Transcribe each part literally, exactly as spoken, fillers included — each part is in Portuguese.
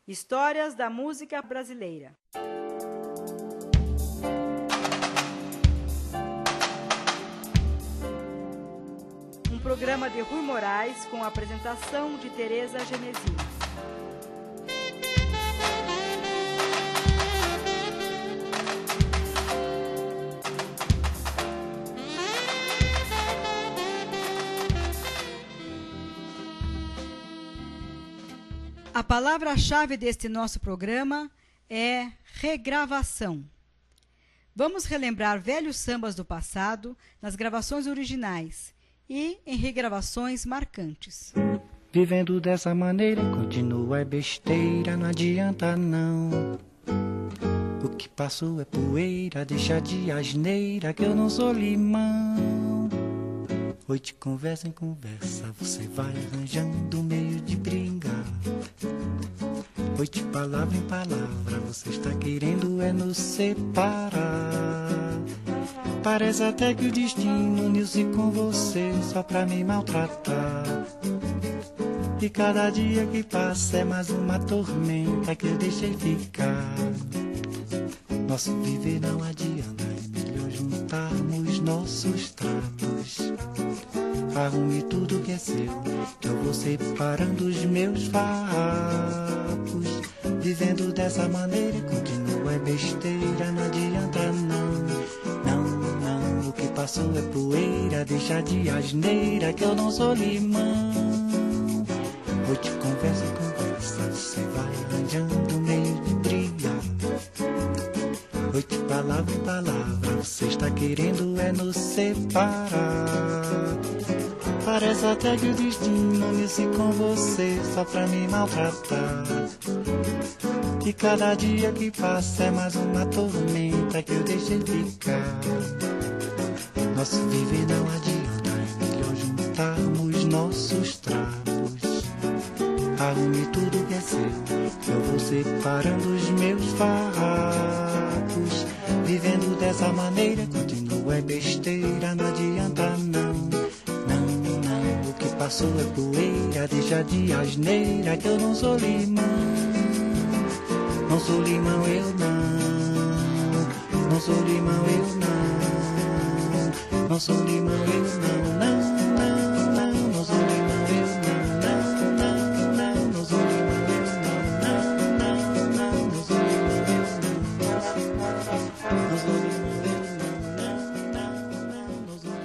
Histórias da música brasileira. Um programa de Rui Moraes com a apresentação de Tereza Genesini. A palavra-chave deste nosso programa é regravação. Vamos relembrar velhos sambas do passado nas gravações originais e em regravações marcantes. Vivendo dessa maneira, continua é besteira, não adianta não. O que passou é poeira, deixa de asneira, que eu não sou limão. Oi, de conversa em conversa, você vai arranjando um meio de brigar. Oi, de palavra em palavra, você está querendo é nos separar. Parece até que o destino uniu-se com você só pra me maltratar. E cada dia que passa é mais uma tormenta que eu deixei ficar. Nosso viver não adianta, é melhor juntarmos nossos trapos. Arrume tudo que é seu, que eu vou separando os meus farrapos. Vivendo dessa maneira, continua é besteira, não adianta não. Não, não, o que passou é poeira, deixa de asneira, que eu não sou limão. Hoje de conversa em conversa, você vai arranjando meio de brigar. Hoje de palavra em palavra, você está querendo é nos separar. Parece até que o destino uniu-se com você só pra me maltratar. E cada dia que passa é mais uma tormenta que eu deixei ficar. Nosso viver não adianta, é melhor juntarmos nossos trapos. Arrume tudo que é seu, que eu vou separando os meus farrapos. Vivendo dessa maneira, continua é besteira, não adianta não. O que passou é poeira, deixa de asneira, que eu não sou limão. Não sou limão, eu não. Não sou limão, eu não. Não sou limão, eu não. Não, não, não. Não sou limão, eu não. Não, não, não. Não sou limão, eu não. Não, não, não. Não sou limão, eu não. Não sou limão, eu não. Não, não, não. Não sou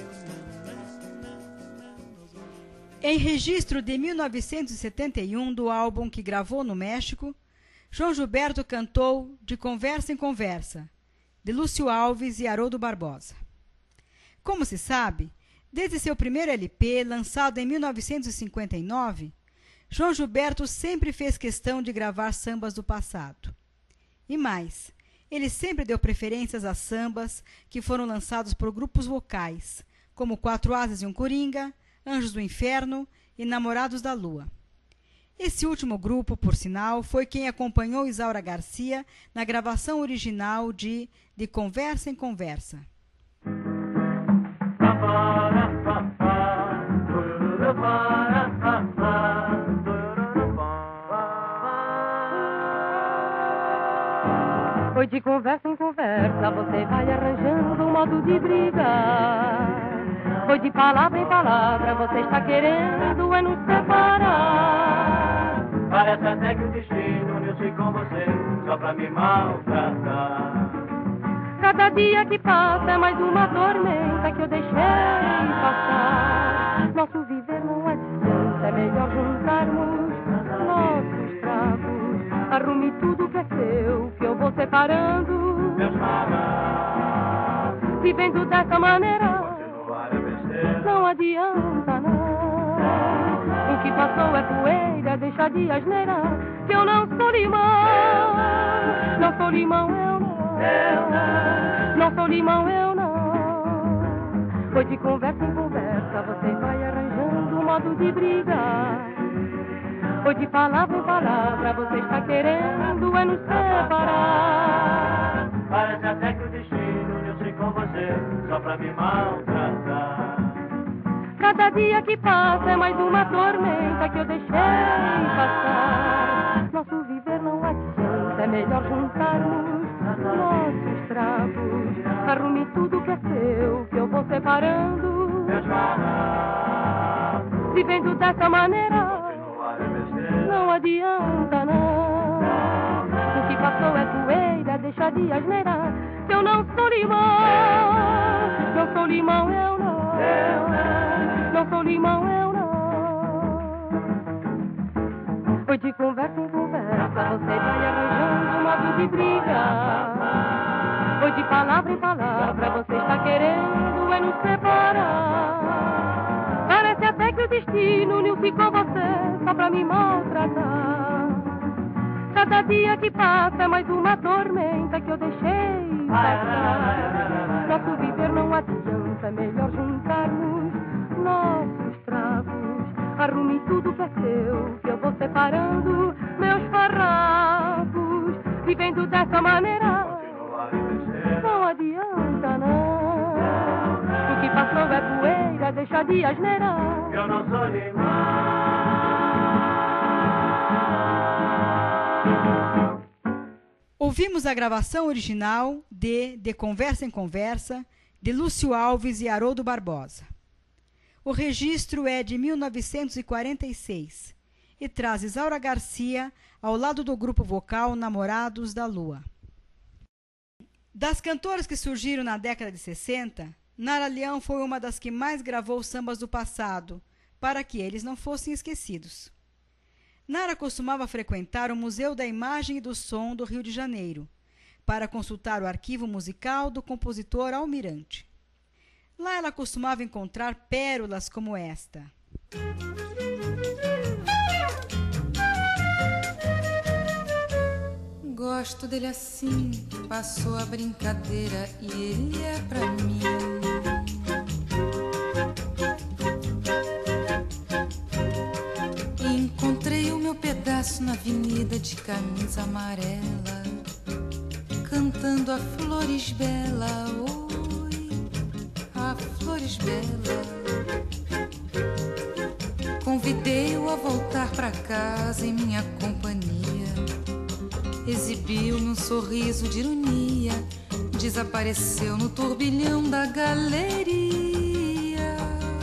limão. Em registro de mil novecentos e setenta e um do álbum que gravou no México, João Gilberto cantou De Conversa em Conversa, de Lúcio Alves e Haroldo Barbosa. Como se sabe, desde seu primeiro L P, lançado em mil novecentos e cinquenta e nove, João Gilberto sempre fez questão de gravar sambas do passado. E mais, ele sempre deu preferências a sambas que foram lançados por grupos vocais, como Quatro Asas e um Coringa, Anjos do Inferno e Namorados da Lua. Esse último grupo, por sinal, foi quem acompanhou Isaura Garcia na gravação original de De Conversa em Conversa. Foi de conversa em conversa, você vai arranjando um modo de brigar. Foi de palavra em palavra, você está querendo é nos separar. Parece até que o destino uniu-se com você só pra me maltratar. Cada dia que passa é mais uma tormenta que eu deixei passar. Nosso viver não adianta, é melhor juntarmos nossos trapos. Arrume tudo que é seu, que eu vou separando meus farrapos. Vivendo dessa maneira não adianta não. O que passou é poeira, deixa de asneira, que eu não sou limão. Não sou limão, eu não. Não sou limão, eu não. Foi de conversa em conversa, você vai arranjando um modo de brigar. Foi de palavra em palavra, você está querendo é nos separar. Parece até que o destino uniu-se com você só pra me maltratar. Cada dia que passa é mais uma tormenta que eu deixei passar. Nosso nosso viver não adianta, é melhor juntarmos nossos trapos. Arrume tudo que é seu, que eu vou separando. Vivendo dessa maneira, não adianta não. O que passou é poeira, deixa de asneira. Se eu não sou limão, não sou limão eu não. Não sou limão eu não. Foi de conversa em conversa, você vai arranjando modo de briga. Foi de palavra em palavra, você está querendo é nos separar. Parece até que o destino uniu-se com você só pra me maltratar. Cada dia que passa é mais uma tormenta que eu deixei passar. Nosso viver não adianta, é melhor juntarmos nossos trapos. Arrume tudo que é seu, que eu vou separando meus farrapos. Vivendo dessa maneira, não adianta não. O que passou é poeira, deixa de asneira. Eu não sou limão. Ouvimos a gravação original de De Conversa em Conversa, de Lúcio Alves e Haroldo Barbosa. O registro é de mil novecentos e quarenta e seis e traz Isaura Garcia ao lado do grupo vocal Namorados da Lua. Das cantoras que surgiram na década de sessenta, Nara Leão foi uma das que mais gravou sambas do passado, para que eles não fossem esquecidos. Nara costumava frequentar o Museu da Imagem e do Som do Rio de Janeiro, para consultar o arquivo musical do compositor Almirante. Lá ela costumava encontrar pérolas como esta. Gosto dele assim, passou a brincadeira e ele é pra mim. Encontrei o meu pedaço na avenida de camisa amarela, cantando a Flores Bela, oi, a Flores Bela. Convidei-o a voltar pra casa em minha companhia. Exibiu-me um sorriso de ironia, desapareceu no turbilhão da galeria.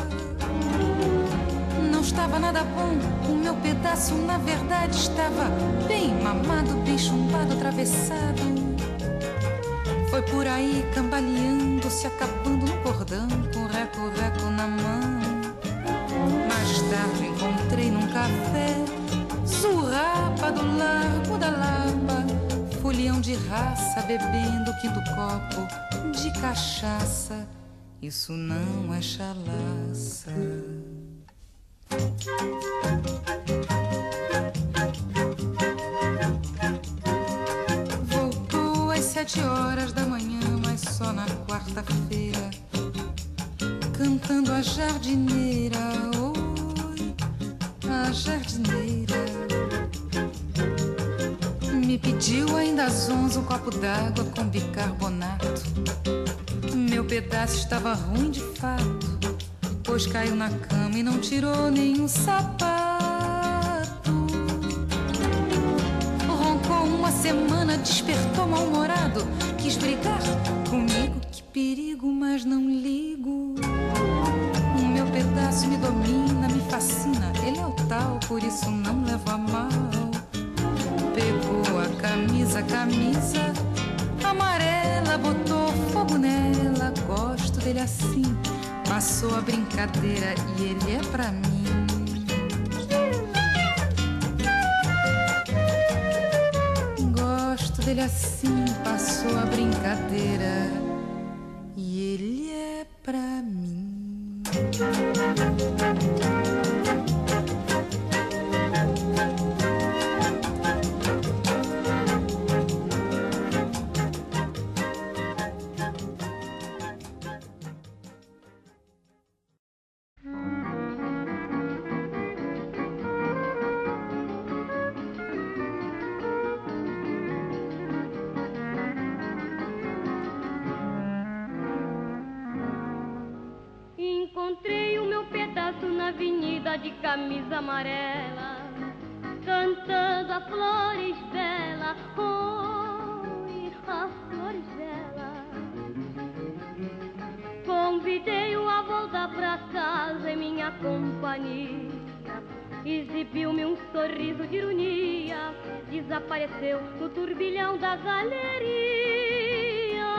Não estava nada bom, o meu pedaço na verdade estava bem mamado, bem chumbado, atravessado. Foi por aí cambaleando, se acabando no cordão, com reco-reco na mão. Mais tarde encontrei num café Zurrapa do Largo da Lapa, folião de raça, bebendo o quinto copo de cachaça. Isso não é chalaça. Voltou às sete horas da manhã, mas só na quarta-feira, cantando a jardineira, oi, a jardineira. Me pediu ainda às onze um copo d'água com bicarbonato. Meu pedaço estava ruim de fato, pois caiu na cama e não tirou nenhum sapato. Roncou uma semana, despertou mal-humorado, quis brigar comigo, que perigo, mas não ligo. O meu pedaço me domina, me fascina, ele é o tal, por isso não levo a mal. Pegou a camisa, camisa amarela, botou fogo nela. Gosto dele assim, passou a brincadeira e ele é pra mim. Gosto dele assim, passou a brincadeira e ele é pra mim. Encontrei o meu pedaço na avenida de camisa amarela, cantando brotando a flores bela, oi, a flores bela. Convidei-o a voltar pra casa em minha companhia. Exibiu-me um sorriso de ironia, desapareceu no turbilhão da galeria.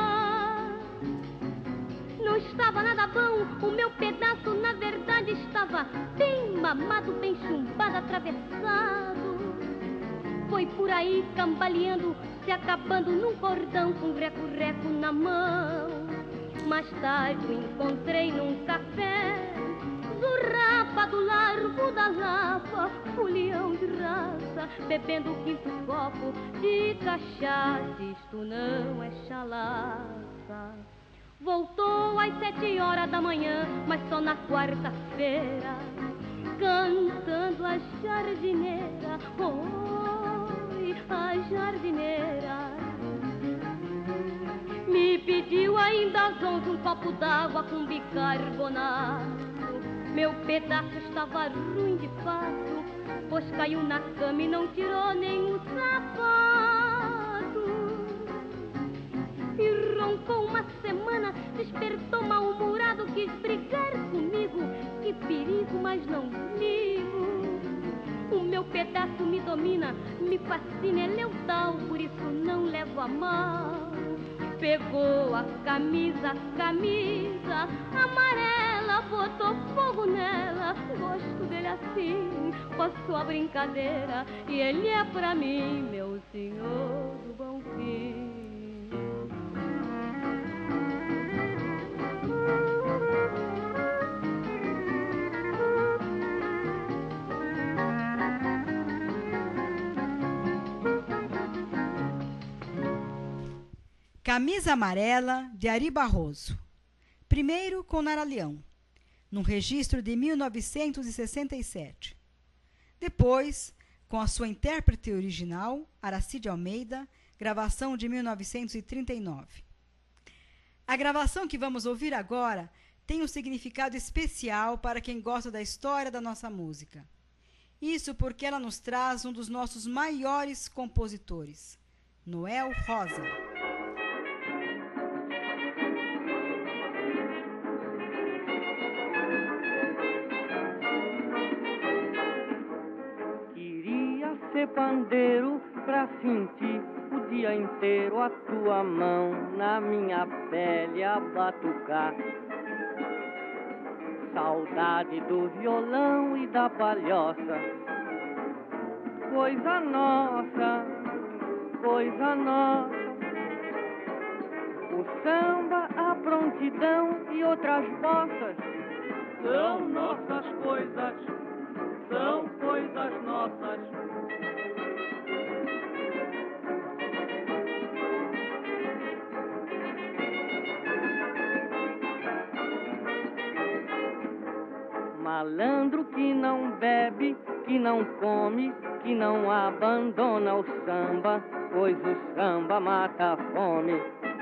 Não estava nada bom, o meu pedaço na verdade estava bem mamado, bem chumbado, atravessado. Foi por aí cambaleando, se acabando num cordão com reco-reco na mão. Mais tarde o encontrei num café, zurrapa do largo da Lapa, folião de raça, bebendo o quinto copo de cachaça. Isto não é chalaça. Voltou às sete horas da manhã, mas só na quarta-feira, cantando a jardineira, oi, a jardineira. Me pediu ainda às onze um copo d'água com bicarbonato. Meu pedaço estava ruim de fato, pois caiu na cama e não tirou nem o sapato. E roncou uma semana, despertou mal-humorado, quis brigar comigo. Que perigo, mas não ligo. O meu pedaço me domina, me fascina, é leal, por isso não levo a mal. Pegou a camisa, a camisa amarela, botou fogo nela. Gosto dele assim, passou a brincadeira, e ele é pra mim, meu senhor do bom fim. Camisa Amarela, de Ari Barroso. Primeiro com Nara Leão, num registro de mil novecentos e sessenta e sete. Depois, com a sua intérprete original, Aracide Almeida, gravação de mil novecentos e trinta e nove. A gravação que vamos ouvir agora tem um significado especial para quem gosta da história da nossa música. Isso porque ela nos traz um dos nossos maiores compositores, Noel Rosa. Ser pandeiro pra sentir o dia inteiro a tua mão na minha pele a batucar. Saudade do violão e da palhoça, coisa nossa, coisa nossa. O samba, a prontidão e outras bossas são nossas coisas, são coisas nossas. Malandro que não bebe, que não come, que não abandona o samba, pois o samba mata a fome.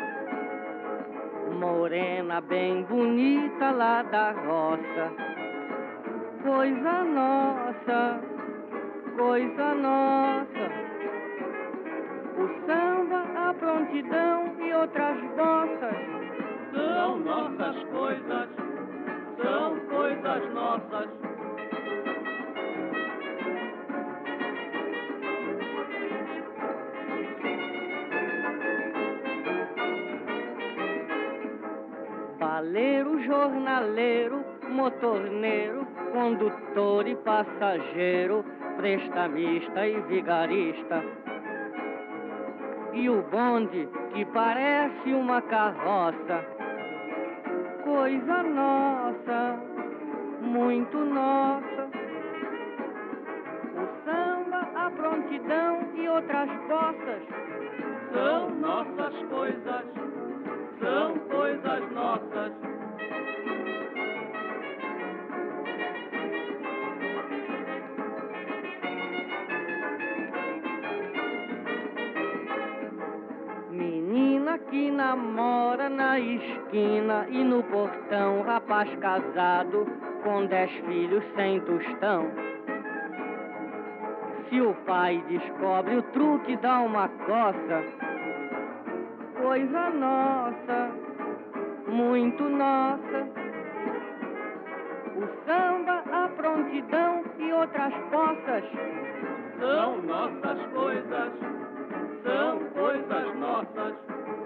Morena bem bonita lá da roça, coisa nossa, coisa nossa. O samba, a prontidão e outras bossas são nossas coisas, são coisas nossas. Baleiro, jornaleiro, motorneiro, condutor e passageiro, prestamista e vigarista. E o bonde que parece uma carroça, coisa nossa, muito nossa. O samba, a prontidão e outras bossas são nossas coisas, são coisas nossas. Menina que namora na esquina e no portão, rapaz casado com dez filhos sem tostão. Se o pai descobre o truque, dá uma coça. Coisa nossa, muito nossa. O samba, a prontidão e outras poças São nossas coisas, são coisas nossas.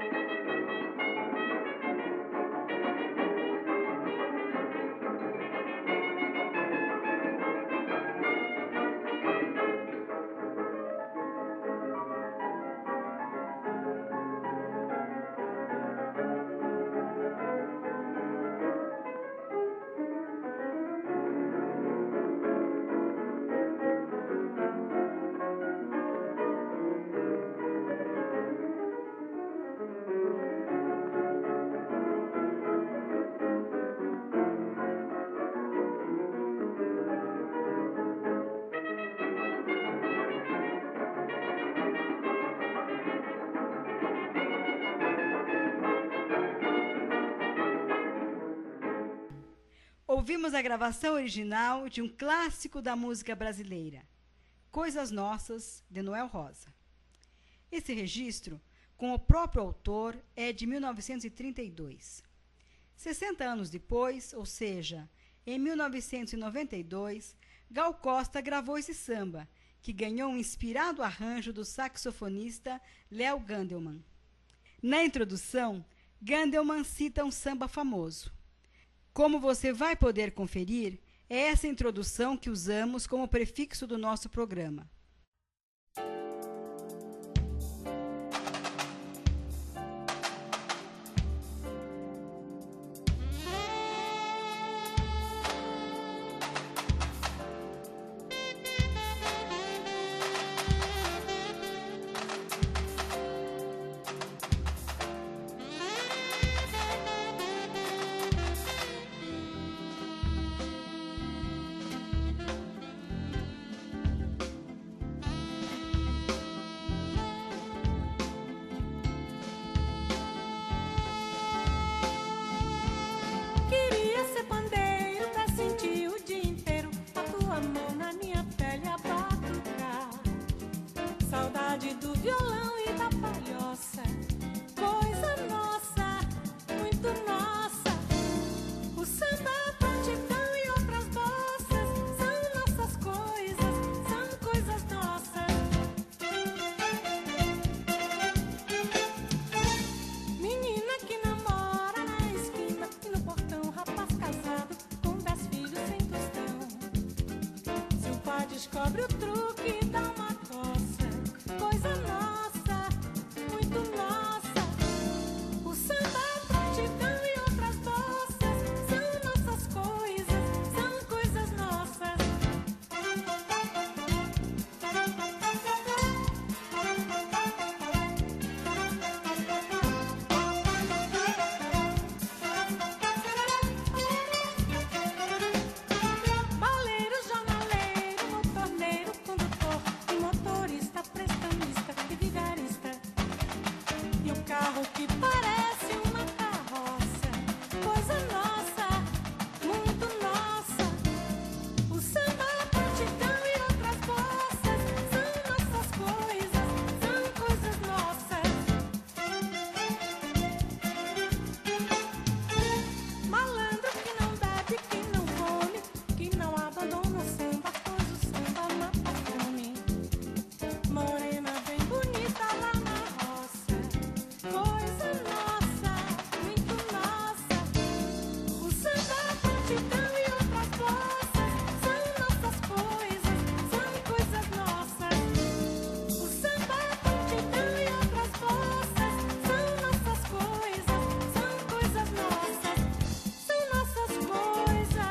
Ouvimos a gravação original de um clássico da música brasileira, Coisas Nossas, de Noel Rosa. Esse registro, com o próprio autor, é de mil novecentos e trinta e dois. sessenta anos depois, ou seja, em mil novecentos e noventa e dois, Gal Costa gravou esse samba, que ganhou um inspirado arranjo do saxofonista Léo Gandelman. Na introdução, Gandelman cita um samba famoso. Como você vai poder conferir, é essa introdução que usamos como prefixo do nosso programa. Descobre o truque, dá uma coça. Coisa nossa, muito nossa. O samba, a prontidão e outras bossas são nossas coisas, são coisas nossas. Baleiro, jornaleiro, torneiro, condutor e motorista, prestamista e vigarista. E o carro que parece uma carroça, coisa nossa, muito nossa. O samba, a prontidão e outras bossas são nossas coisas, são coisas nossas. Malandro que não bebe, que não come, que não abandona o samba, pois o samba mata a fome. Morena bem bonita lá na roça, coisa nossa, muito nossa. O samba, a prontidão e outras bossas são nossas coisas, são coisas nossas. O samba, a prontidão e outras bossas são nossas coisas, são coisas nossas, são nossas coisas.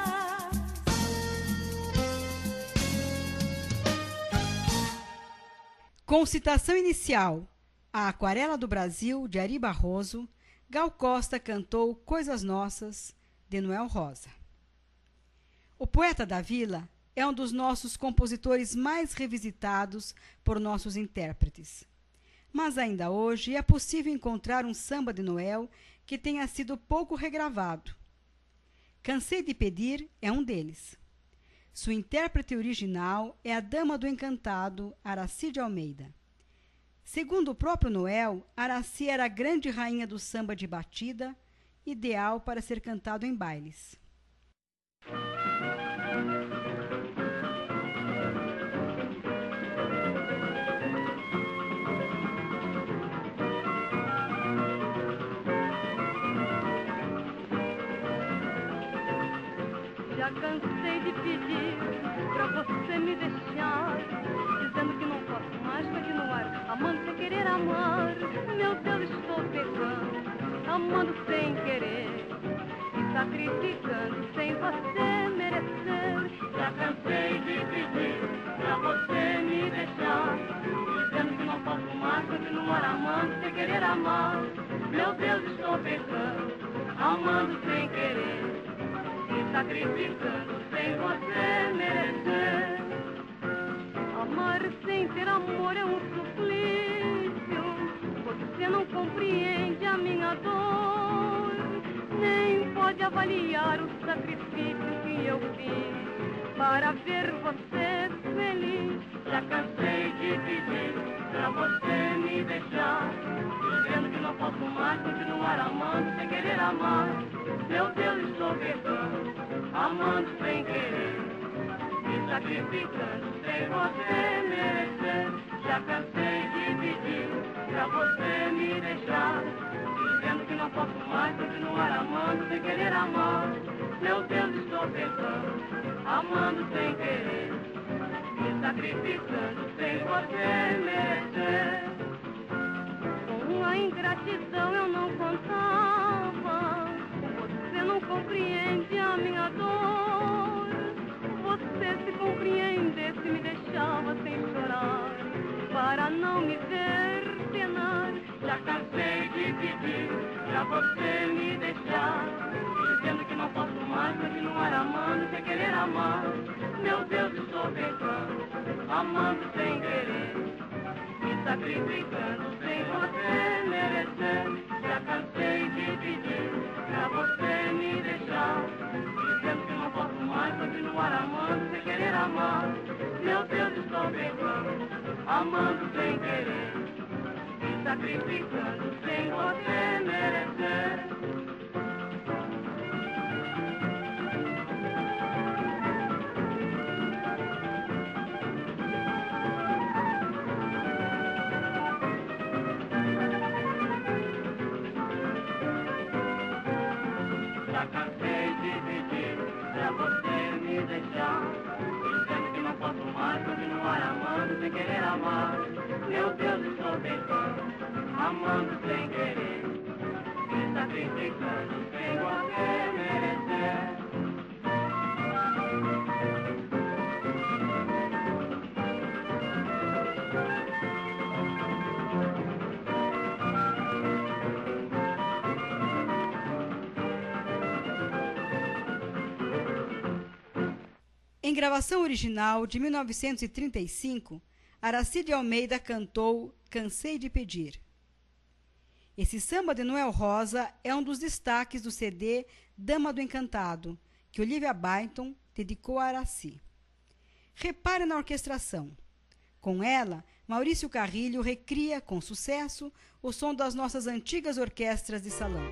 Com citação inicial, A Aquarela do Brasil, de Ari Barroso, Gal Costa cantou Coisas Nossas, de Noel Rosa. O poeta da Vila é um dos nossos compositores mais revisitados por nossos intérpretes. Mas ainda hoje é possível encontrar um samba de Noel que tenha sido pouco regravado. Cansei de Pedir é um deles. Sua intérprete original é a Dama do Encantado, Araci de Almeida. Segundo o próprio Noel, Araci era a grande rainha do samba de batida, ideal para ser cantado em bailes. Já cansei de pedir pra você me deixar, dizendo que não posso mais continuar amando sem querer amar. Meu Deus, estou pecando, amando sem querer, e sacrificando sem você merecer. Já cansei de pedir pra você me deixar, dizendo que não posso mais continuar amando sem querer amar. Meu Deus, estou pecando, amando sem querer, sacrificando sem você merecer. Amar sem ter amor é um suplício, você não compreende a minha dor, nem pode avaliar o sacrifício que eu fiz para ver você feliz. Já cansei de pedir pra você me deixar, dizendo que não posso mais continuar amando sem querer amar. Meu Deus, estou pecando, amando sem querer, me sacrificando sem você merecer. Já cansei de pedir pra você me deixar, dizendo que não posso mais continuar amando sem querer amar. Meu Deus, estou pecando, amando sem querer, me sacrificando sem você merecer. Com a ingratidão eu não contava, você não compreende a minha dor. Você se compreendesse me deixava sem chorar, para não me ver penar. Já cansei de pedir pra você me deixar, dizendo que não posso mais continuar amando sem querer amar. Meu Deus, estou pecando, amando sem querer, me sacrificando sem você merecer. Já cansei de pedir pra você me deixar, dizendo que não posso mais continuar amando sem querer amar. Meu Deus, estou pecando, amando sem querer, me sacrificando sem você merecer. Já cansei de pedir pra você me deixar, dizendo que não posso mais continuar amando sem querer amar. Meu Deus, estou pecando, amando sem querer, me sacrificando sem você merecer. Em gravação original de mil novecentos e trinta e cinco, Araci de Almeida cantou Cansei de Pedir. Esse samba de Noel Rosa é um dos destaques do C D Dama do Encantado, que Olivia Byton dedicou a Araci. Repare na orquestração. Com ela, Maurício Carrilho recria, com sucesso, o som das nossas antigas orquestras de salão.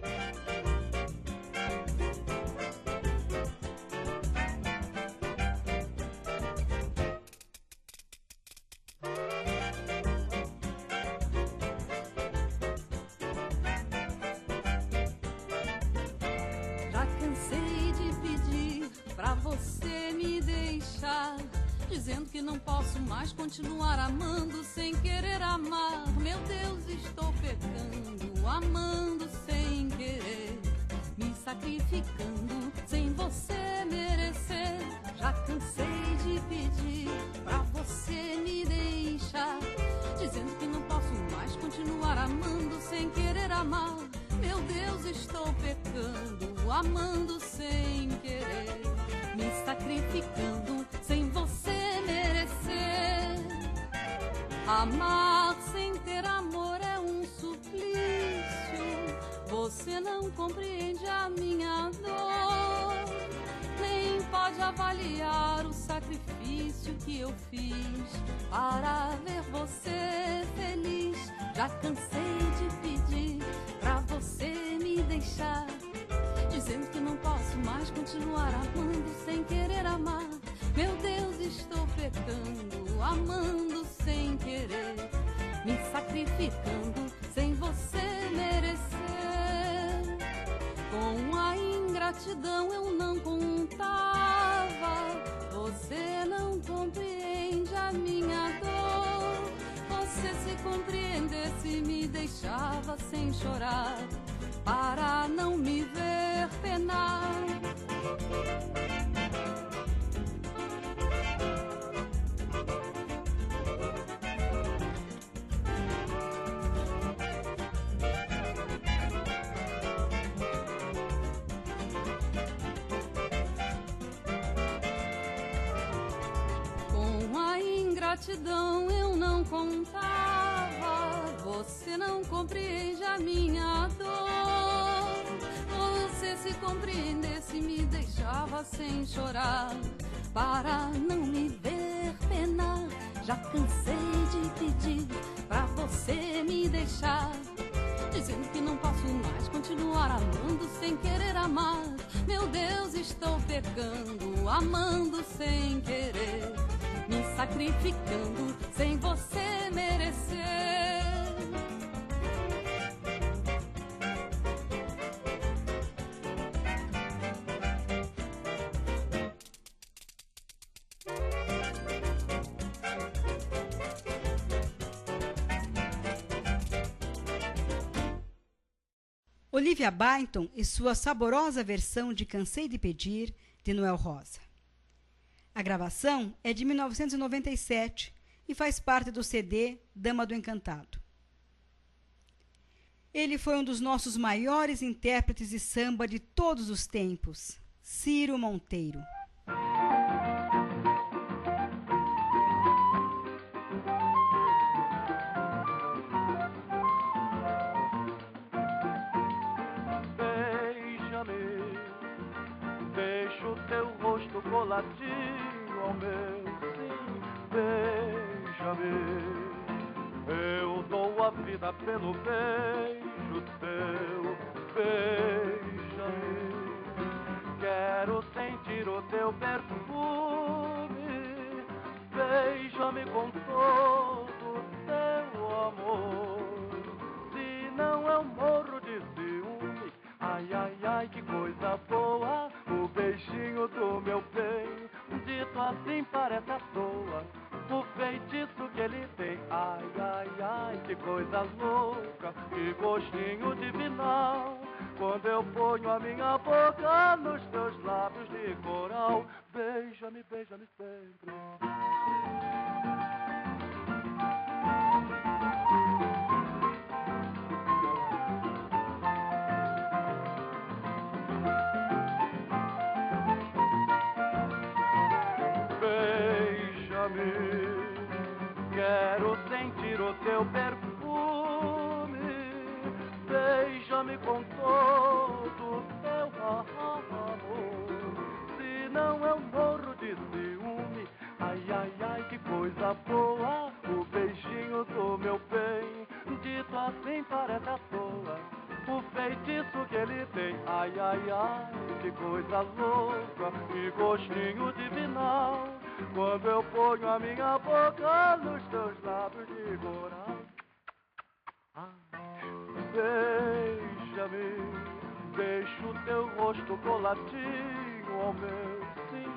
Dizendo que não posso mais continuar amando sem querer amar. Meu Deus, estou pecando, amando sem querer, me sacrificando sem você merecer. Já cansei de pedir pra você me deixar, dizendo que não posso mais continuar amando sem querer amar. Meu Deus, estou pecando, amando sem querer, me sacrificando sem você merecer. Amar sem ter amor é um suplício, você não compreende a minha dor, nem pode avaliar o sacrifício sacrifício que eu fiz para ver você feliz. Já cansei de pedir pra você me deixar, dizendo que não posso mais continuar amando sem querer amar. Meu Deus, estou pecando, amando sem querer, me sacrificando sem você merecer. Com a ingratidão eu não contava, você não compreende a minha dor. Você se compreendesse me deixava sem chorar, para não me ver penar. Com a ingratidão eu não contava, você não compreende a minha dor. Você se compreendesse me deixava sem chorar, para não me ver penar. Já cansei de pedir pra você me deixar, dizendo que não posso mais continuar amando sem querer amar. Meu Deus, estou pecando, amando sem querer, me sacrificando sem você merecer. Olivia Byton e sua saborosa versão de Cansei de Pedir, de Noel Rosa. A gravação é de mil novecentos e noventa e sete e faz parte do C D Dama do Encantado. Ele foi um dos nossos maiores intérpretes de samba de todos os tempos, Ciro Monteiro. Coladinho ao meu, sim, beija-me. Eu dou a vida pelo beijo teu, beija-me. Quero sentir o teu perfume, beija-me com todo o teu amor. Se não eu morro de ciúme, ai, ai, ai, que coisa boa, o beijinho do meu bem, dito assim parece à toa, o feitiço que ele tem. Ai, ai, ai, que coisa louca, que gostinho divinal, quando eu ponho a minha boca nos teus lábios de coral. Beija-me, beija-me sempre. Quero sentir o teu perfume, beija-me com todo o teu amor. Se não eu morro de ciúme, ai, ai, ai, que coisa boa, o beijinho do meu bem, dito assim parece à toa, o feitiço que ele tem. Ai, ai, ai, que coisa louca, que gostinho divinal, quando eu ponho a minha boca nos teus lábios de coral. Ah, beija-me, deixa o teu rosto coladinho ao meu, sim,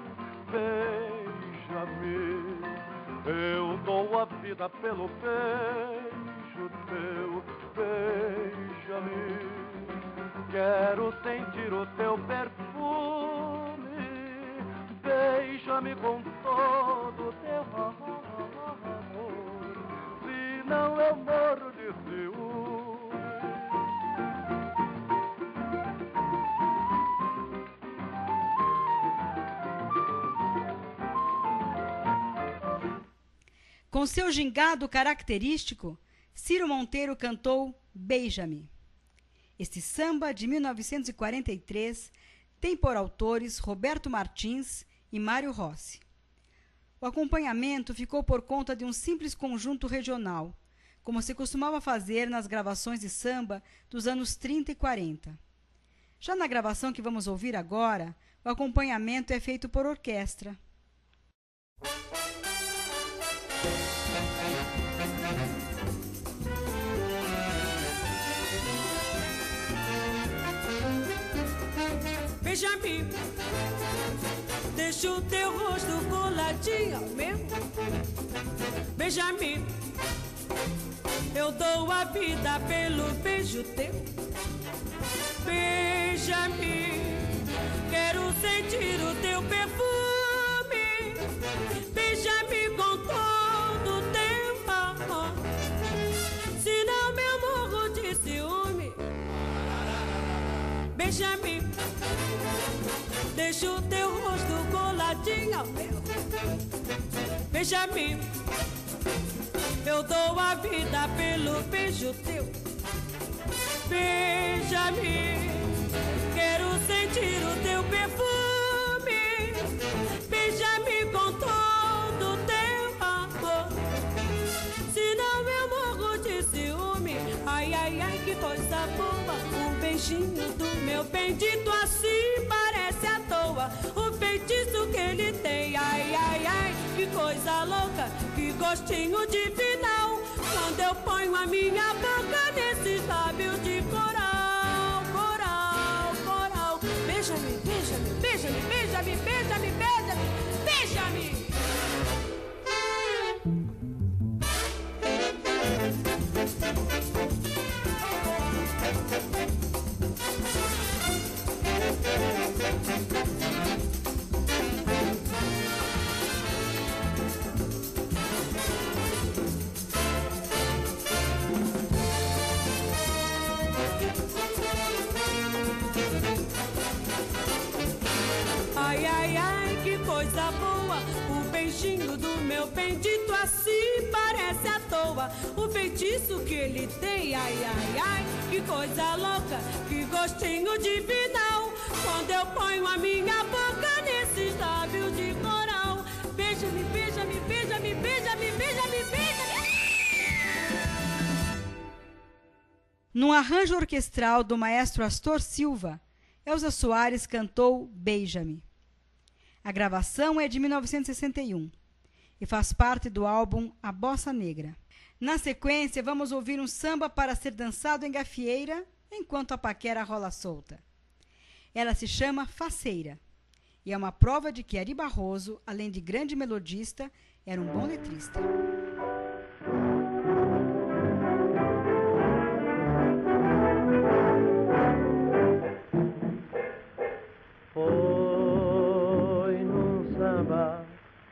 beija-me. Eu dou a vida pelo beijo teu, beija-me. Quero sentir o teu perfume, beija-me com todo o teu amor, senão eu morro de ciúme. Com seu gingado característico, Ciro Monteiro cantou Beija-me. Este samba, de mil novecentos e quarenta e três, tem por autores Roberto Martins e Mário Rossi. O acompanhamento ficou por conta de um simples conjunto regional, como se costumava fazer nas gravações de samba dos anos trinta e quarenta. Já na gravação que vamos ouvir agora, o acompanhamento é feito por orquestra. Beija-me, deixa o teu rosto coladinho ao meu. Beija-me, eu dou a vida pelo beijo teu. Beija-me, quero sentir o teu perfume. Beija-me com todo o teu amor, senão eu morro de ciúme. Beija-me, deixa o teu rosto coladinho ao meu. Beija-me, eu dou a vida pelo beijo teu. Beija-me, quero sentir o teu perfume. Beija-me com todo o teu amor, senão eu morro de ciúme. Ai, ai, ai, que coisa boa, um beijinho do meu bendito assim parece à toa o feitiço que ele tem. Ai, ai, ai, que coisa louca, que gostinho divinal, quando eu ponho a minha boca nesses lábios de coral, coral, coral. Beija-me, beija-me, beija-me, beija-me, beija-me, beija-me, beija-me. Ai, ai, ai, que coisa boa, o beijinho do meu bendito assim parece à toa o feitiço que ele tem. Ai, ai, ai, que coisa louca, que gostinho divinal, quando eu ponho a minha boca nesses lábios de coral. Beija-me, beija-me, beija-me, beija-me, beija-me, beija-me. Num arranjo orquestral do maestro Astor Silva, Elza Soares cantou Beija-me. A gravação é de mil novecentos e sessenta e um e faz parte do álbum A Bossa Negra. Na sequência, vamos ouvir um samba para ser dançado em gafieira enquanto a paquera rola solta. Ela se chama Faceira e é uma prova de que Ari Barroso, além de grande melodista, era um bom letrista. Foi num samba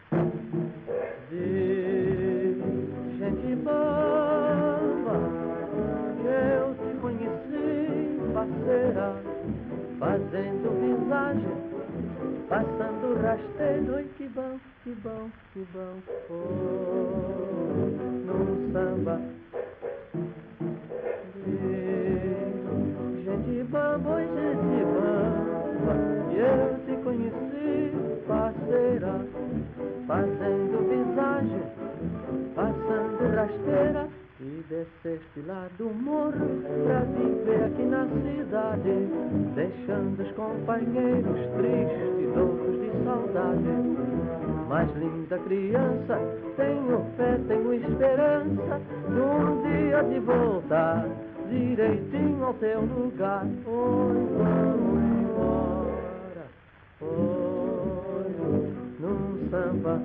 de gente boa que eu te conheci, parceira, fazendo visagem, passando rasteiro. Oi, que bom, que bom, que bom. Foi num samba de gente boa, oi, gente boa. E eu te conheci, parceira, fazendo visagem, passando rasteira, e desceste lá do morro pra viver aqui na cidade, deixando os companheiros tristes, loucos de saudade. Mais linda criança, tenho fé, tenho esperança, num dia de voltar direitinho ao teu lugar. Oi, vamos embora. Oi, num samba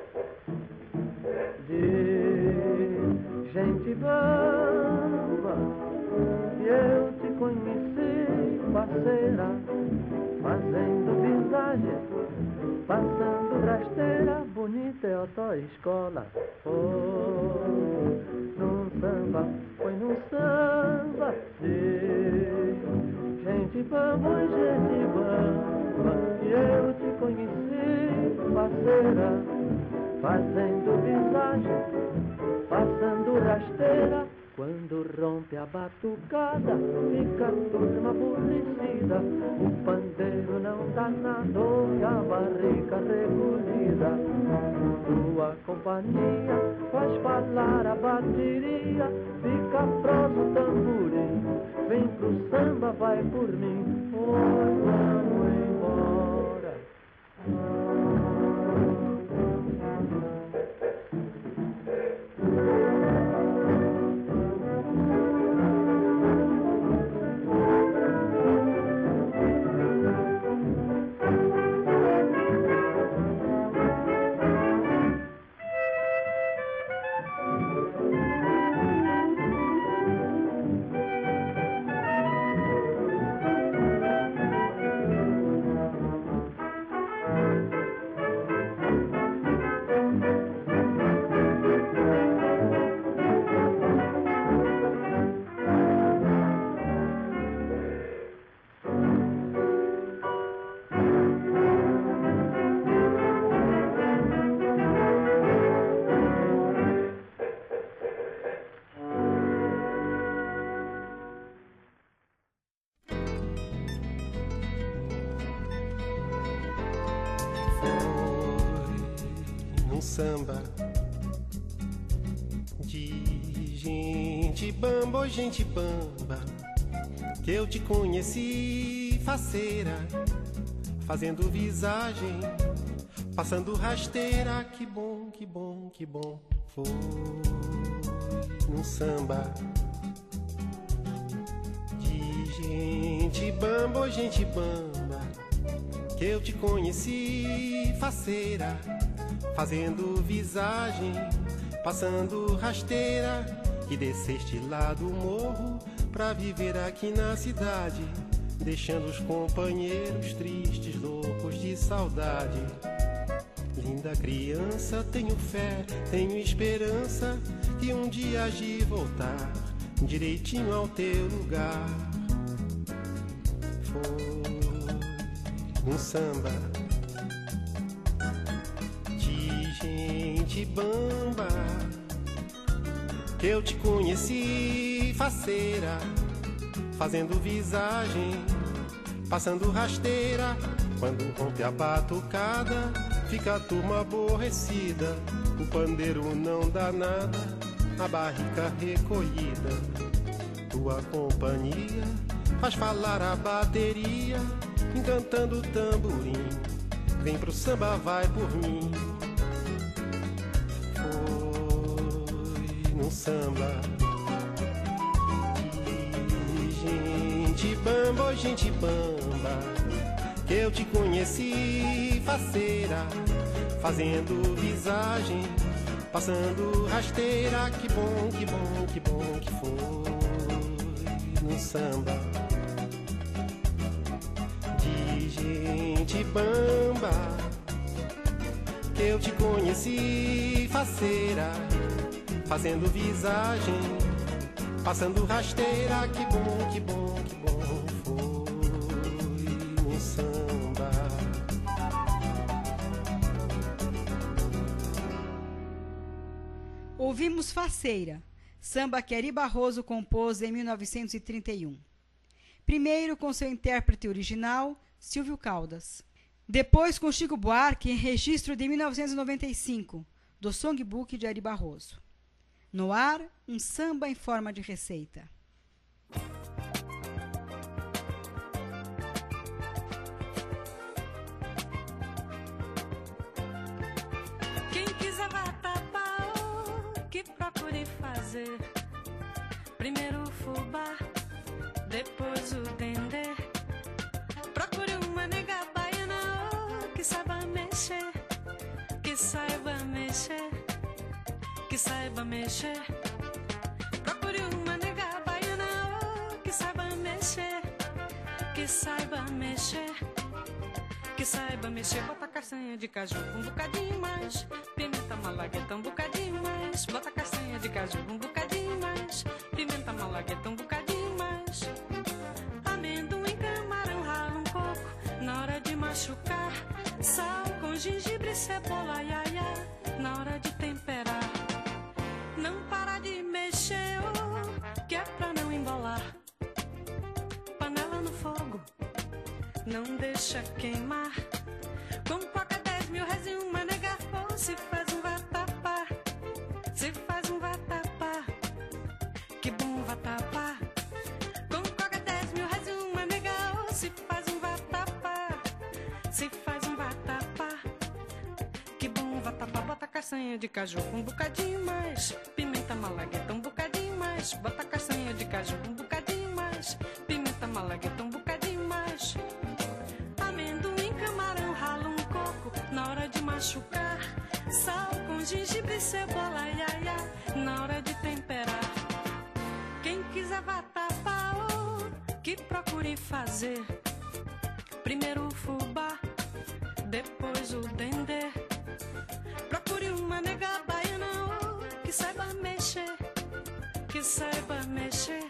de gente boa, e eu te conheci, parceira, fazendo visagem, passando rasteira, bonita é a tua escola. Foi num samba, foi num samba de gente boa, gente boa, e eu te conheci, parceira, fazendo visagem, passando rasteira, quando Quando rompe a batucada, fica a turma aborrecida. O pandeiro não dá nada, e a barrica recolhida. Tua companhia faz falar a bateria, fica prosa o tamborim. Vem pro samba, vai por mim, oi, vamos embora. Samba de gente bamba, oh gente bamba, que eu te conheci faceira, fazendo visagem, passando rasteira. Que bom, que bom, que bom foi num samba de gente bamba, oh gente bamba, que eu te conheci faceira, fazendo visagem, passando rasteira, e desceste lá do morro pra viver aqui na cidade, deixando os companheiros tristes, loucos de saudade. Linda criança, tenho fé, tenho esperança que um dia hás de voltar direitinho ao teu lugar. Foi um samba gente bamba, que eu te conheci faceira, fazendo visagem, passando rasteira. Quando rompe a batucada, fica a turma aborrecida. O pandeiro não dá nada, a barrica recolhida. Tua companhia faz falar a bateria, encantando o tamborim. Vem pro samba, vai por mim. Num samba de gente bamba, oh gente bamba, que eu te conheci faceira, fazendo visagem, passando rasteira. Que bom, que bom, que bom que foi num samba de gente bamba, que eu te conheci faceira, fazendo visagem, passando rasteira. Que bom, que bom, que bom foi um samba. Ouvimos Faceira, samba que Ari Barroso compôs em mil novecentos e trinta e um. Primeiro com seu intérprete original, Silvio Caldas. Depois com Chico Buarque, em registro de mil novecentos e noventa e cinco, do Songbook de Ari Barroso. No ar, um samba em forma de receita. Quem quiser vatapá, que procure fazer primeiro o fubá, depois o dendê. Procure uma nega baiana que saiba mexer, que saiba mexer, que saiba mexer. Procure uma nega baiana que saiba mexer, que saiba mexer, que saiba mexer. Bota castanha de caju um bocadinho mais, pimenta malagueta um bocadinho mais. Bota castanha de caju um bocadinho mais, pimenta malagueta um bocadinho mais. Amendoim, camarão, rala um pouco na hora de machucar. Sal com gengibre, cebola, iaia, na hora de temperar. Não para de mexer, oh, não deixa queimar. Com coca dez mil reais e uma nega, ou se faz um vatapá, se faz um vatapá, que bom vatapá. Com coca dez mil reais e uma nega, ou se faz um vatapá, se faz um vatapá, que bom vatapá. Bota castanha de caju um bocadinho mais, pimenta malagueta um bocadinho mais, bota castanha de caju um bocadinho mais, pimenta malagueta um bocadinho mais, amendoim, camarão, rala um coco na hora de machucar, sal com gengibre, cebola, iaia, na hora de temperar. Quem quiser vatapá, oh, que procure fazer primeiro o fubá, depois o dendê. Procure uma nega baiana, oh, que saiba mexer, que saiba mexer,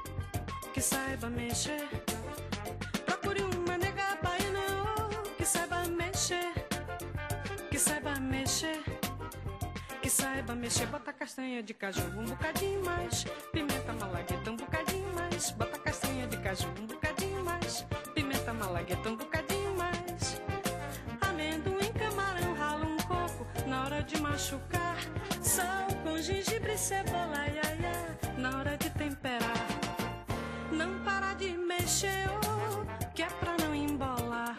que saiba mexer. Procure uma nega baiana, oh, que saiba mexer, que saiba mexer, que saiba mexer. Bota castanha de caju um bocadinho mais, pimenta malagueta um bocadinho mais, bota castanha de caju um bocadinho mais, pimenta malagueta um bocadinho mais, amendoim, camarão, rala um coco na hora de machucar, sal com gengibre, cebola, iaia, na hora de temperar. Não para de mexer, oh, que é pra não embolar.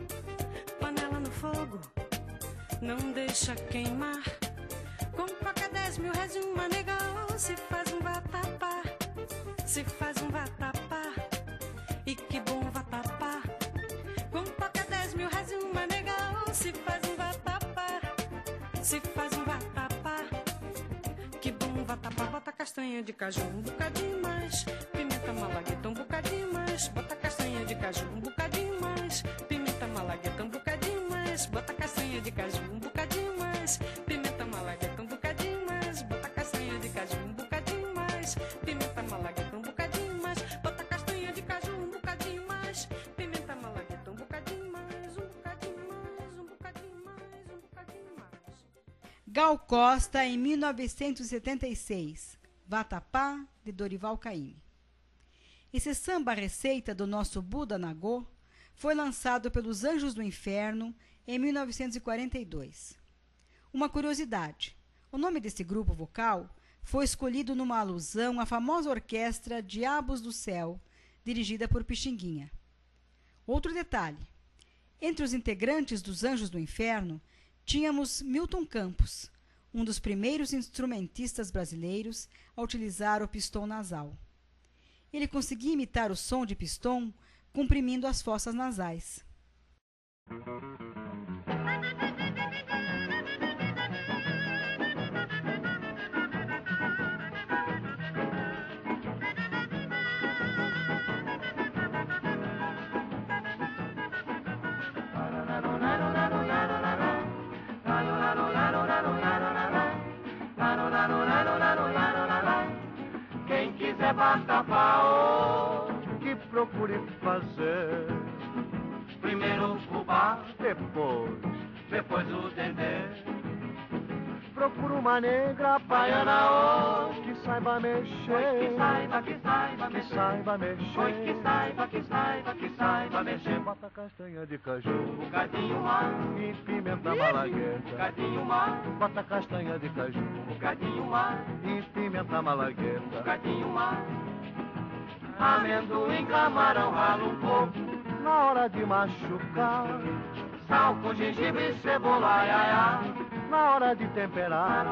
Panela no fogo, não deixa queimar. Com coca dez mil reais e uma nega, oh, se faz um vatapá, se faz um vatapá, e que bom vatapá. Com coca dez mil reais e uma nega, oh, se faz um vatapá, se faz um vatapá, que bom vatapá. Bota castanha de caju um bocadinho mais, pimenta malagueta um bocadinho mais, bota castanha de caju um bocadinho mais, pimenta malagueta um bocadinho mais, bota castanha de caju um bocadinho mais, pimenta malagueta um bocadinho mais, bota castanha de caju um bocadinho mais, pimenta malagueta um bocadinho mais, bota castanha de caju um bocadinho mais, pimenta malagueta um bocadinho mais, um bocadinho mais, um bocadinho mais, um bocadinho mais. Gal Costa, em mil novecentos e setenta e seis, Vatapá, de Dorival Caymmi. Esse samba receita do nosso Buda Nagô foi lançado pelos Anjos do Inferno em mil novecentos e quarenta e dois. Uma curiosidade, o nome desse grupo vocal foi escolhido numa alusão à famosa orquestra Diabos do Céu, dirigida por Pixinguinha. Outro detalhe, entre os integrantes dos Anjos do Inferno, tínhamos Milton Campos, um dos primeiros instrumentistas brasileiros a utilizar o pistão nasal. Ele conseguia imitar o som de pistão comprimindo as fossas nasais. Quem quiser vatapá, oh, que procure fazer primeiro o fubá, depois, depois o dendê. Procura uma negra baiana, oh, que saiba mexer, pois que saiba, que saiba mexer, que saiba mexer, pois que saiba, que saiba, que saiba mexer. Bota castanha de caju, um bocadinho mais, e pimenta malagueta, um bocadinho mais. Bota castanha de caju, um bocadinho mais, e pimenta malagueta, um bocadinho mais. Amendoim, camarão, rala um pouco na hora de machucar, sal com gengibre, cebola, iaia, na hora de temperar.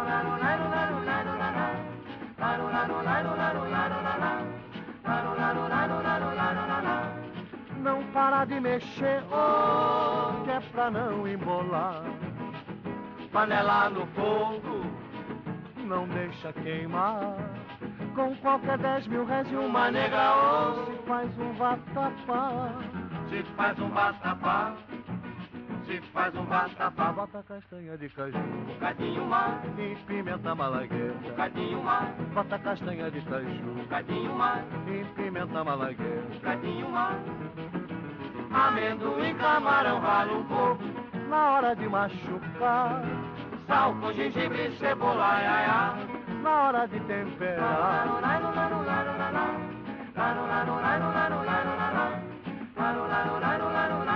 Não para de mexer, oh, que é pra não embolar. Panela no fogo, não deixa queimar. Com qualquer dez mil reais e uma negra, oh, se faz um vatapá, se faz um vatapá, se faz um vatapá. Bota castanha de caju, um bocadinho mais, e pimenta malagueta, um bocadinho mais. Bota castanha de caju, um bocadinho mais, e pimenta malagueta, um bocadinho mais. Amendoim, camarão, rala um pouco na hora de machucar, sal com gengibre, cebola, iaia, na hora de temperar. Não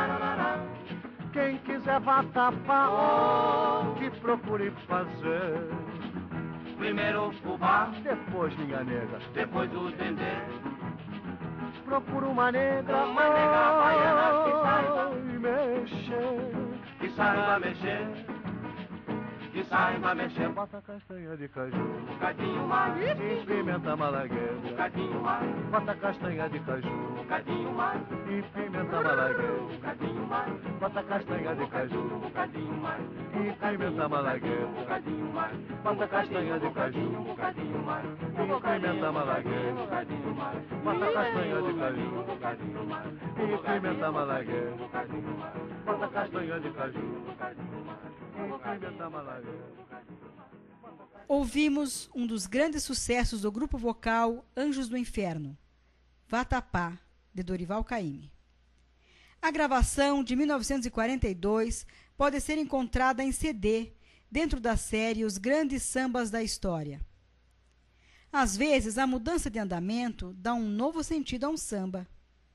vatapá, oh, que procure fazer. Primeiro o fubá, depois minha nega, depois o dendê. Procura uma negra, uma negra baiana que saiba mexer, que saiba mexer, que saiba mexer. Bota castanha de caju, um bocadinho mais, e pimenta malagueta, um bocadinho mais. Bota castanha de caju, um bocadinho mais, e pimenta malagueta, um bocadinho mais. Bota castanha de caju, um bocadinho mais, e pimenta malagueta, um bocadinho mais. Bota castanha de caju, um bocadinho mais, e pimenta malagueta, um bocadinho mais. Bota castanha de caju, um bocadinho mais, e pimenta malagueta, um bocadinho mais. Bota castanha de caju, um bocadinho mais, e pimenta malagueta. Ouvimos um dos grandes sucessos do grupo vocal Anjos do Inferno, Vatapá, de Dorival Caymmi. A gravação, de mil novecentos e quarenta e dois, pode ser encontrada em C D, dentro da série Os Grandes Sambas da História. Às vezes, a mudança de andamento dá um novo sentido a um samba.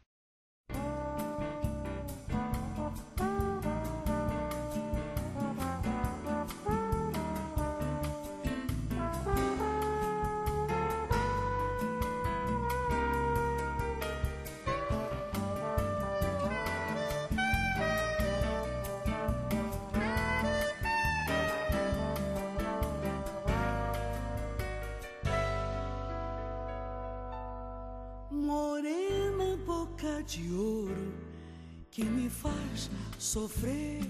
Morena boca de ouro que me faz sofrer,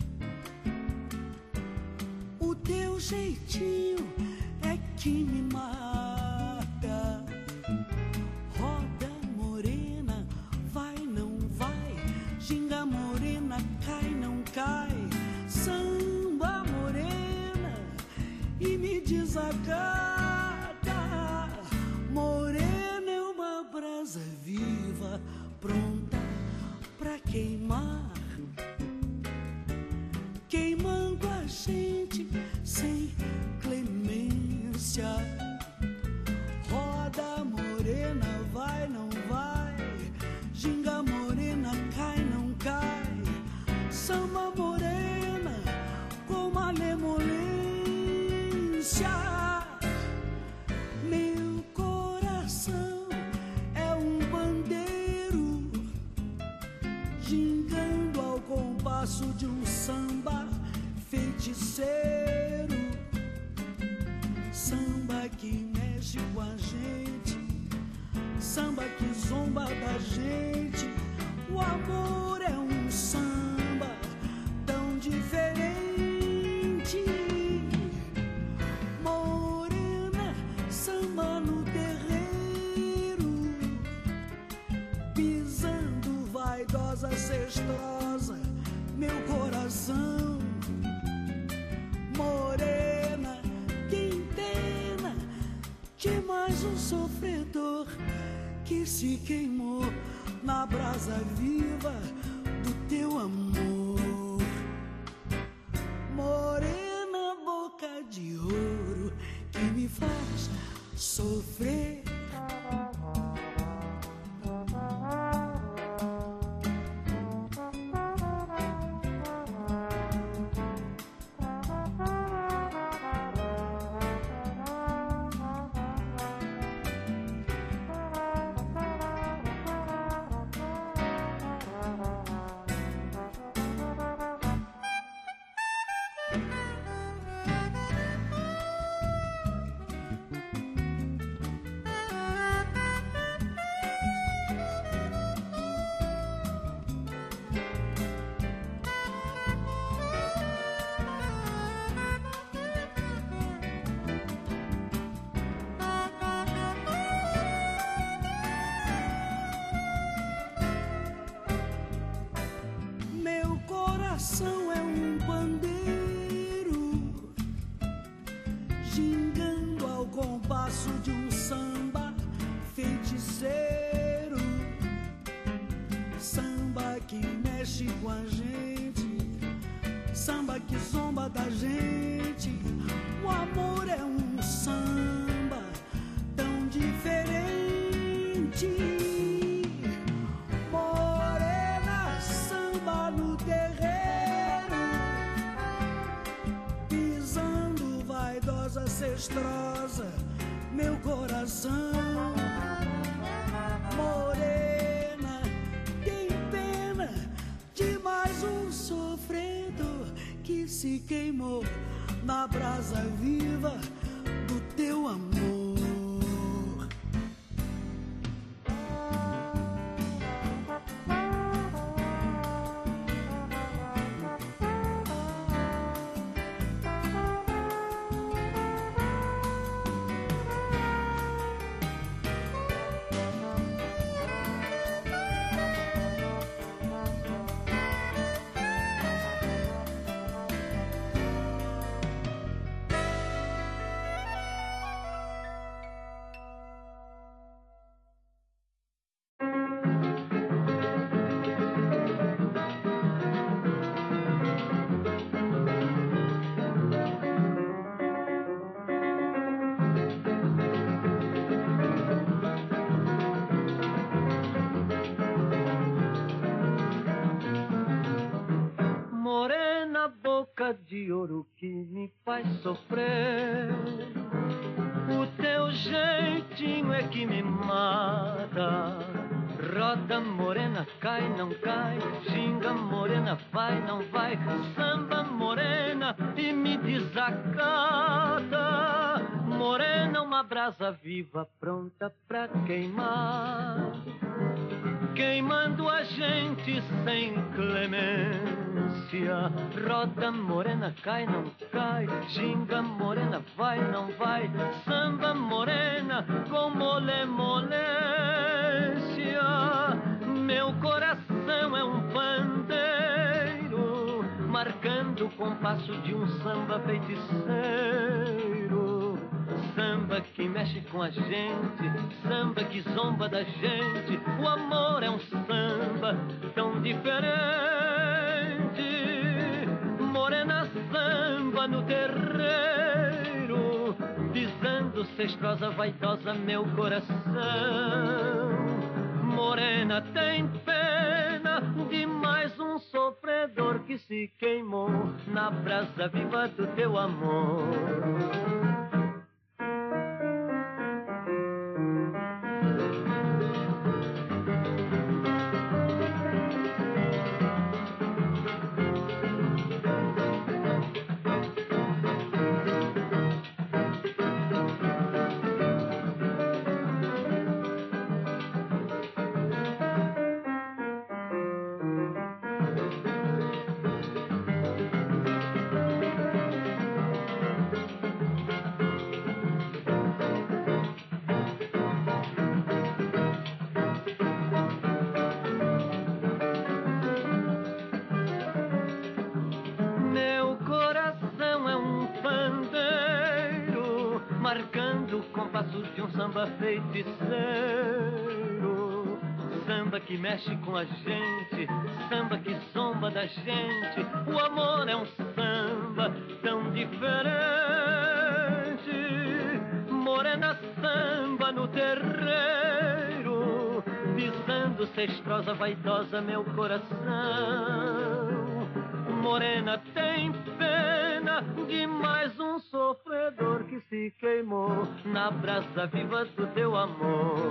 o teu jeitinho é que me mata. Roda morena, vai não vai, ginga morena, cai não cai, samba morena e me desagata. Morena é uma brasa viva, pronta pra queimar, queimando a gente sem clemência. Roda morena, vai não vai, ginga morena, cai não cai, samba morena com malemolência. Meu coração é um pandeiro gingando ao compasso de um samba feiticeiro, samba que mexe com a gente, samba que zomba da gente. O amor é um samba tão diferente. Morena, samba no terreiro, pisando vaidosa, cestrosa, meu coração. Morena, quintena, de mais um sofredor que se queimou na brasa viva do teu amor. Morena, boca de ouro que me faz sofrer. Meu coração é um pandeiro gingando ao compasso de um samba feiticeiro, samba que mexe com a gente, samba que zomba da gente. O amor é um samba tão diferente. Morena, samba no terreiro, destroça meu coração. Morena, tem pena de mais um sofredor que se queimou na brasa viva do teu amor. De ouro que me faz sofrer, o teu jeitinho é que me mata. Roda morena, cai, não cai, ginga morena, vai, não vai, samba morena e me desacata. Morena, uma brasa viva pronta pra queimar, queimando a gente sem clemência. Roda morena, cai, não cai, ginga morena, vai, não vai, samba morena com mole molência. Meu coração é um pandeiro, marcando o compasso de um samba feiticeiro. Samba que mexe com a gente, samba que zomba da gente. O amor é um samba tão diferente. Morena samba no terreiro, pisando cestrosa, vaidosa meu coração. Morena tem pena de mais um sofredor que se queimou na brasa viva do teu amor. Marcando o compasso de um samba feiticeiro. Samba que mexe com a gente, samba que zomba da gente. O amor é um samba tão diferente. Morena samba no terreiro, pisando cestrosa, vaidosa meu coração. Morena tem pena de mais um sofredor que se queimou na brasa viva do teu amor.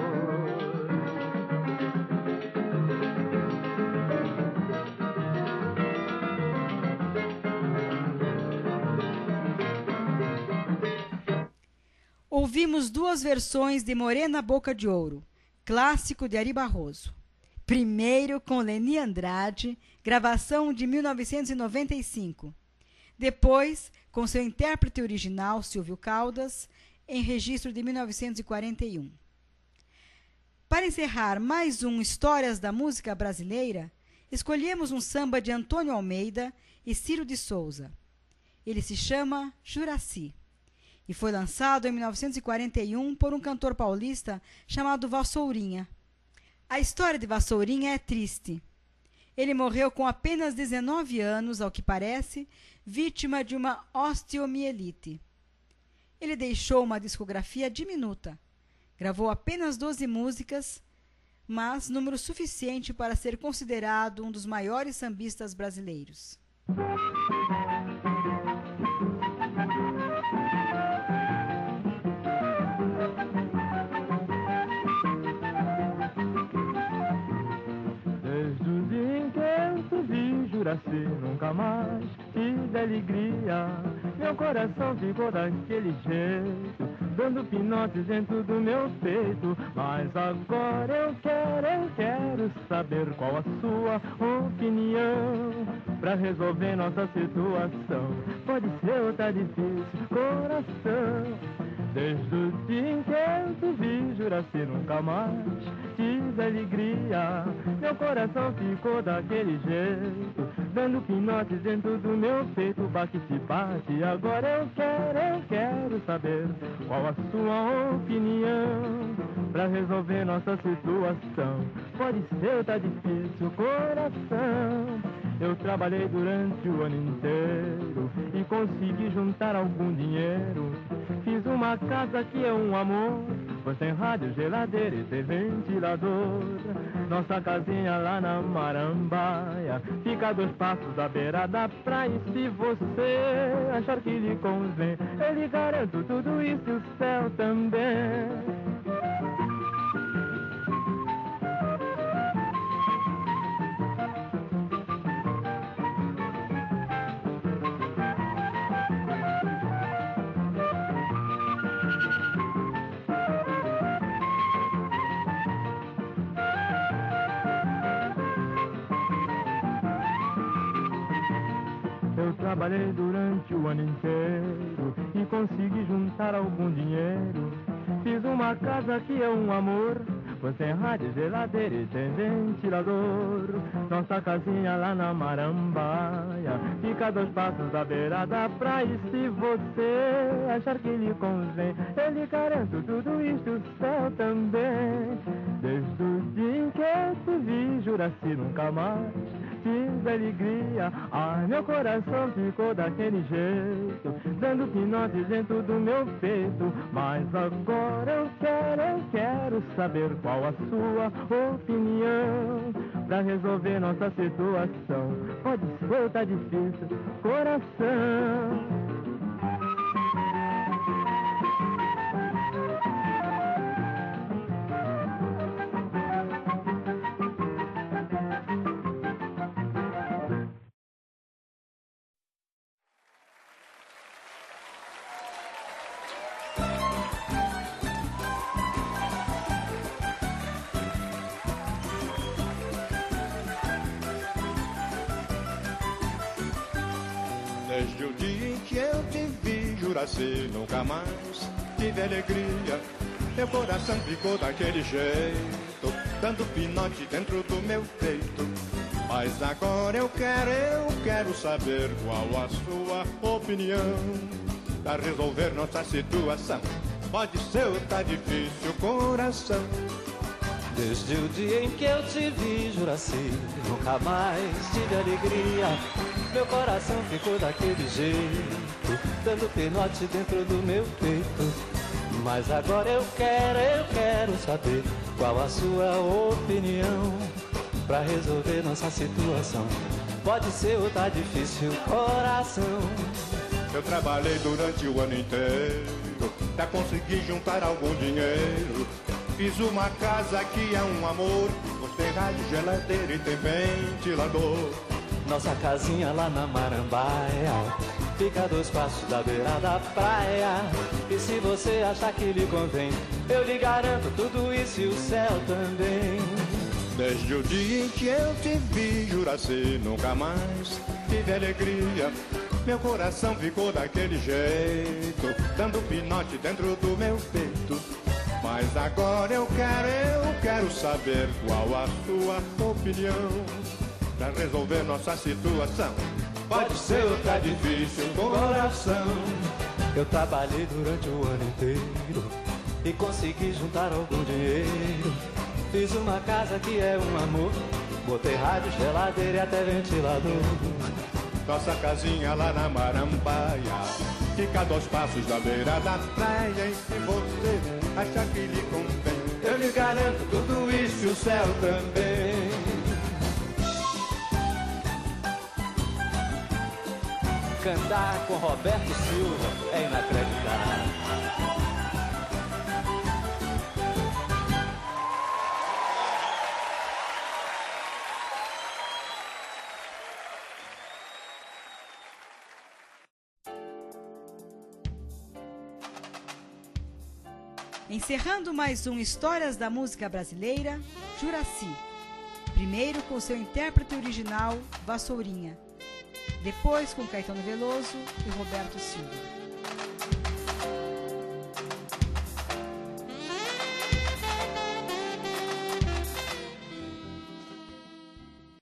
Ouvimos duas versões de Morena Boca de Ouro, clássico de Ari Barroso. Primeiro com Leni Andrade, gravação de mil novecentos e noventa e cinco. Depois, com seu intérprete original, Silvio Caldas, em registro de mil novecentos e quarenta e um. Para encerrar mais um Histórias da Música Brasileira, escolhemos um samba de Antônio Almeida e Ciro de Souza. Ele se chama Juraci e foi lançado em mil novecentos e quarenta e um por um cantor paulista chamado Vassourinha. A história de Vassourinha é triste. Ele morreu com apenas dezenove anos, ao que parece, vítima de uma osteomielite. Ele deixou uma discografia diminuta. Gravou apenas doze músicas, mas número suficiente para ser considerado um dos maiores sambistas brasileiros. jura se nunca mais tive alegria. Meu coração ficou daquele jeito, dando pinotes dentro do meu peito. Mas agora eu quero, eu quero saber qual a sua opinião pra resolver nossa situação. Pode ser ou tá difícil, coração. Desde o dia em que eu te vi, jura-se nunca mais tive alegria. Meu coração ficou daquele jeito, dando pinotes dentro do meu peito. Bate se bate, agora eu quero, eu quero saber qual a sua opinião pra resolver nossa situação. Pode ser ou tá difícil, coração. Eu trabalhei durante o ano inteiro e consegui juntar algum dinheiro. Fiz uma casa que é um amor, pois tem rádio, geladeira e tem ventilador. Nossa casinha lá na Marambaia fica a dois passos da beira da praia. E se você achar que lhe convém, eu lhe garanto tudo isso e o céu também. Trabalhei durante o ano inteiro e consegui juntar algum dinheiro. Fiz uma casa que é um amor, pois tem rádio, geladeira e tem ventilador. Nossa casinha lá na Marambaia fica a dois passos da beira da praia. E se você achar que lhe convém, eu lhe garanto tudo isto, o céu também. Desde o dia em que eu te vi, jura-se nunca mais tive alegria. Ai, meu coração ficou daquele jeito, dando pinotes dentro do meu peito. Mas agora eu quero, eu quero saber qual a sua opinião pra resolver nossa situação. Pode ser ou tá difícil, coração. Desde o dia em que eu te vi, jura-se nunca mais tive alegria. Meu coração ficou daquele jeito, dando pinote dentro do meu peito. Mas agora eu quero, eu quero saber qual a sua opinião pra resolver nossa situação. Pode ser ou tá difícil, coração. Desde o dia em que eu te vi, jura-se nunca mais tive alegria. Meu coração ficou daquele jeito, dando pinote dentro do meu peito. Mas agora eu quero, eu quero saber qual a sua opinião pra resolver nossa situação. Pode ser ou tá difícil, coração. Eu trabalhei durante o ano inteiro pra conseguir juntar algum dinheiro. Fiz uma casa que é um amor, pois tem rádio, geladeira e tem ventilador. Nossa casinha lá na Marambaia fica a dois passos da beira da praia. E se você achar que lhe convém, eu lhe garanto tudo isso e o céu também. Desde o dia em que eu te vi, jura-se nunca mais tive alegria. Meu coração ficou daquele jeito, dando pinote dentro do meu peito. Mas agora eu quero, eu quero saber qual a sua opinião pra resolver nossa situação. Pode ser ou tá difícil, coração. Eu trabalhei durante o ano inteiro e consegui juntar algum dinheiro. Fiz uma casa que é um amor, botei rádio, geladeira e até ventilador. Nossa casinha lá na Marambaia fica a dois passos da beira da praia. E se você achar que lhe convém, eu lhe garanto tudo isso e o céu também. Cantar com Roberto Silva é inacreditável. Encerrando mais um Histórias da Música Brasileira, Juracy. Primeiro com seu intérprete original, Vassourinha. Depois com Caetano Veloso e Roberto Silva.